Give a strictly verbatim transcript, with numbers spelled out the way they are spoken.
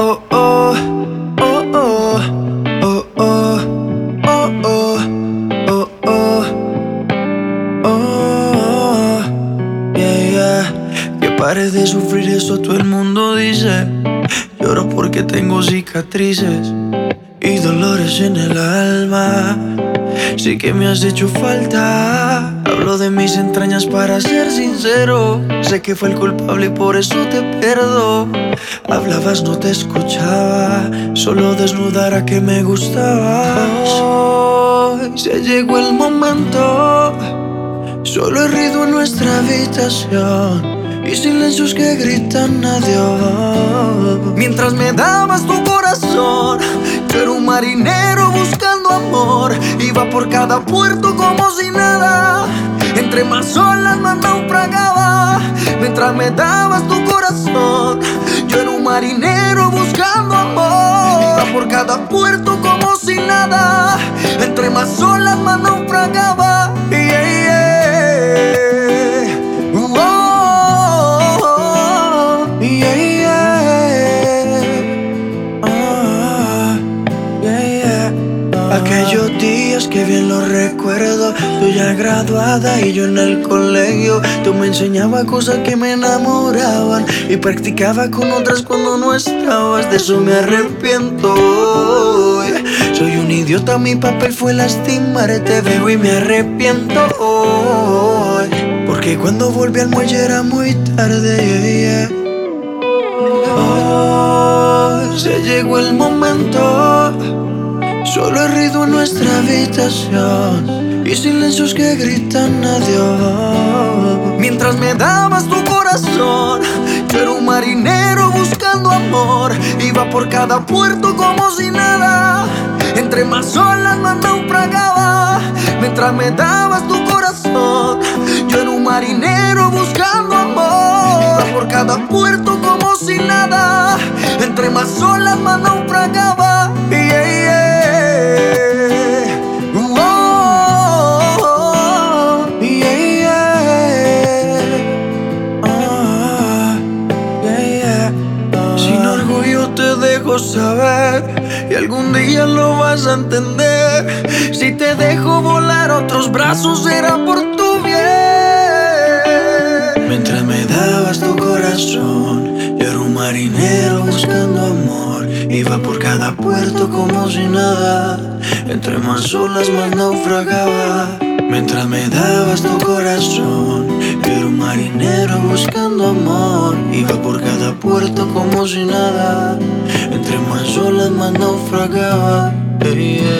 oh, oh, oh, oh, oh, oh, oh, oh, oh, oh, yeah, yeah. Que pare de sufrir, eso todo el mundo dice. Lloro porque tengo cicatrices y dolores en el alma. Sí que me has hecho falta. Hablo de mis entrañas para ser sincero. Sé que fue el culpable y por eso te perdo. Hablabas, no te escuchaba. Solo desnudar a que me gustabas. Hoy se llegó el momento. Solo he ruido en nuestra habitación y silencios que gritan adiós. Mientras me dabas tu corazón, yo era un marinero buscando amor. Iba por cada puerto como si nada. Entre más olas más naufragaba. Mientras me dabas tu corazón, yo era un marinero buscando amor. Iba por cada puerto como si nada. Entre más olas más naufragaba. Yeah, yeah. Aquellos días que bien los recuerdo. Tú ya graduada y yo en el colegio. Tú me enseñabas cosas que me enamoraban y practicaba con otras cuando no estabas. De eso me arrepiento hoy. Soy un idiota, mi papel fue lastimarte. Veo y me arrepiento hoy. Porque cuando volví al muelle era muy tarde, yeah, yeah. Hoy se llegó el momento. Solo he ruido en nuestra habitación y silencios que gritan adiós. Mientras me dabas tu corazón, yo era un marinero buscando amor. Iba por cada puerto como si nada. Entre más olas más naufragaba. Mientras me dabas tu corazón, yo era un marinero buscando amor. Iba por cada puerto como si nada. Entre más olas más naufragaba. Yeah, yeah. Saber y algún día lo vas a entender. Si te dejo volar, otros brazos será por tu bien. Mientras me dabas tu corazón, yo era un marinero buscando amor. Iba por cada puerto como si nada. Entre más olas más naufragaba. Mientras me dabas tu corazón, yo era un marinero buscando amor. Iba por cada puerto como si nada. Entre más olas más naufragaba, yeah.